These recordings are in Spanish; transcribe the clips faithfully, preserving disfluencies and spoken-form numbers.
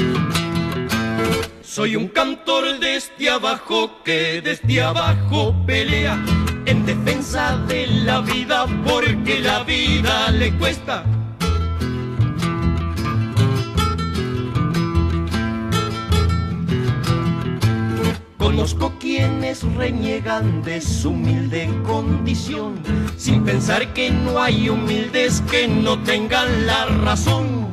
Soy un cantor desde abajo que desde abajo pelea en defensa de la vida porque la vida le cuesta. Conozco quienes reniegan de su humilde condición, sin pensar que no hay humildes que no tengan la razón.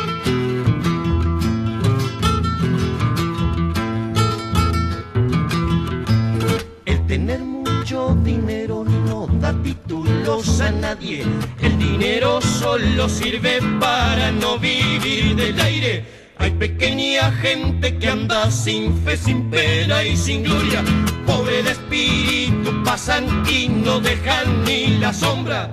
El tener mucho dinero no da títulos a nadie, el dinero solo sirve para no vivir del aire. Hay pequeña gente que anda sin fe, sin pena y sin gloria. Pobre de espíritu pasan y no dejan ni la sombra.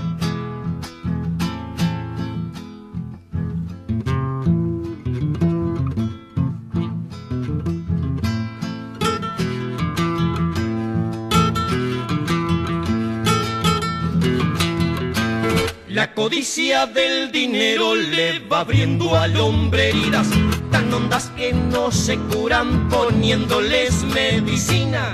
La codicia del dinero le va abriendo al hombre heridas tan hondas que no se curan poniéndoles medicina.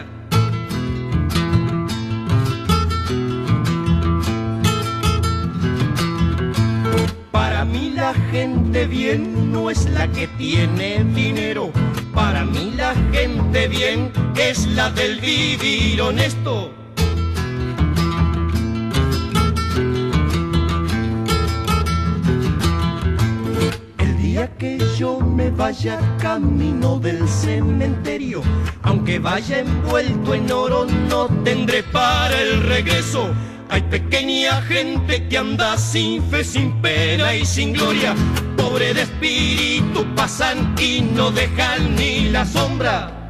Para mí la gente bien no es la que tiene dinero. Para mí la gente bien es la del vivir honesto. Que yo me vaya camino del cementerio, aunque vaya envuelto en oro, no tendré para el regreso. Hay pequeña gente que anda sin fe, sin pena y sin gloria. Pobre de espíritu pasan y no dejan ni la sombra.